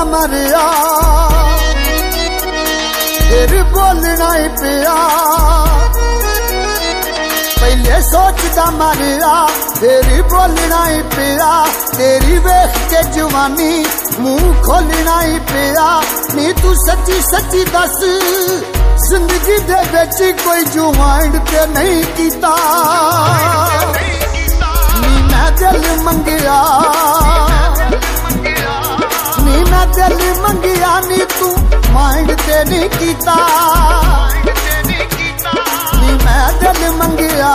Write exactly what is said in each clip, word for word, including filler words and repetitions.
मरिया फिर बोलना ही पिया पहले सोचदा मरिया फिर बोलना ही पिया तेरी वेख के जवानी मुंह खोलना ही पिया नी तू सच्ची सच्ची दस जिंदगी दे विच कोई जुवाइंड ते नहीं कीता नी मैं दिल मंगिया नी मैं दिल मंगिया नी तू माइंड ते नहीं कीता नी मैं दिल मंगिया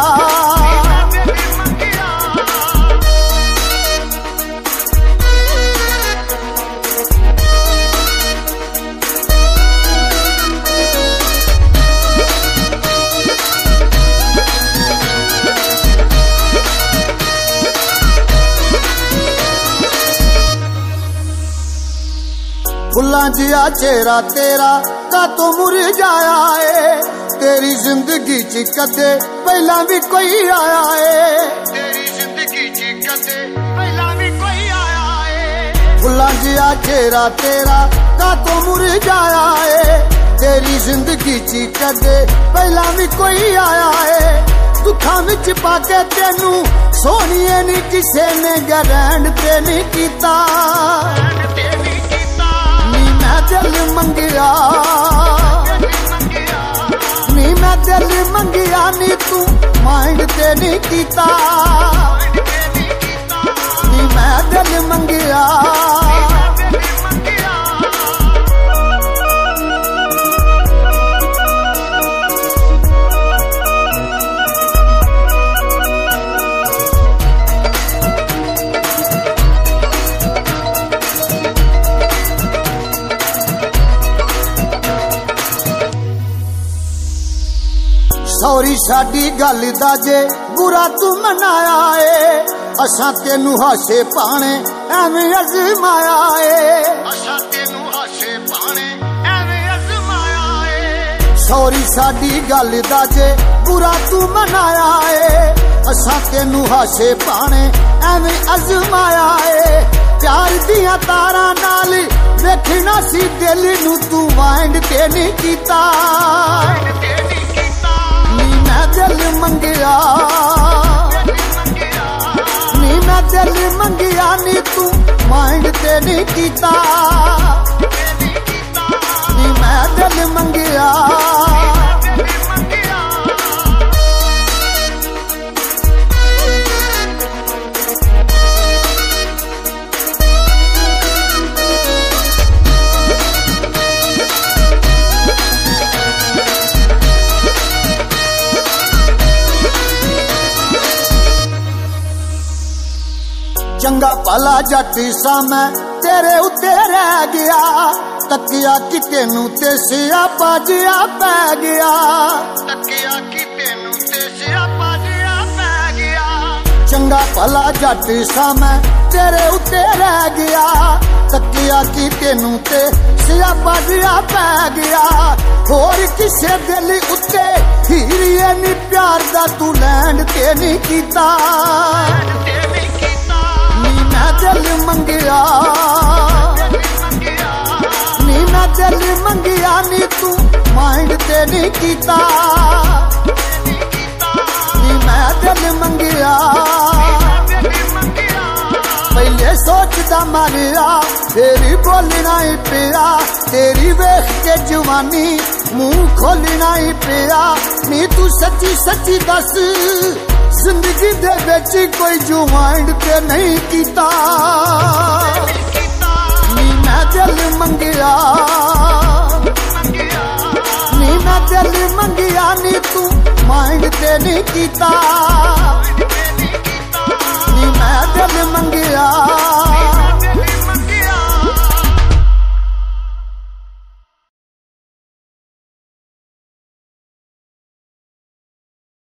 फुल्लां जिया चेहरा तेरा का तो मुरझाया है तेरी जिंदगी च कदे पहला भी कोई आया है तेरी जिंदगी च कदे पहला भी कोई आया है फुल्लां जिया चेहरा तेरा का तो मुरझाया है तेरी जिंदगी च कदे पहला भी कोई आया है दुखां विच पाके तेनू सोहणीए नी किसे ने गरैंड ते नहीं कीता दिल मंगिया नी मैं दिल मंगिया नी तू माइंड ते नहीं कीता नी मैं दिल मंगिया सॉरी साडी गल दा जे बुरा तू मनाया है असां तेनू हासे पाने एवें अजमाया है असां तेनू हासे पाने एवें अजमाया है सॉरी साडी गल दा जे बुरा तू मनाया है असां तेनू हासे पाने एवें अजमाया है प्यार दियां तारां नाल वेखना सी दिल नू तू वाइंड ते नहीं कीता दिल मंगिया नी मैं दिल मंगिया नी तू माइंड ते नहीं कीता नी मैं दिल मंगिया चंगा भला जट सा मैं तेरे उत्ते रह गया तकिया कि तेनू ते सियापा जिया पै गया तकिया कि तेनू ते सियापा जिया पै गया चंगा भला जट सा मैं तेरे उत्ते रह गया तकिया कि तेनू ते सियापा जिया पै गया होर किसे दिल उत्ते हीरिए नी प्यार दा तू लैंड ते नहीं कीता दिल मंगिया नी मैं दिल मंगिया नी तू माइंड ते नहीं कीता नी मैं दिल मंगिया पहले सोचदा मरिया फिर बोलना ही पिया तेरी वेख के जवानी मुंह खोलना ही पिया नी तू सच्ची सच्ची दस जिंदगी दे विच कोई जुवाइंड ते नहीं कीता नी मैं दिल मंगिया नी मैं दिल मंगिया नी तू माइंड ते नहीं कीता नी मैं दिल मंगिया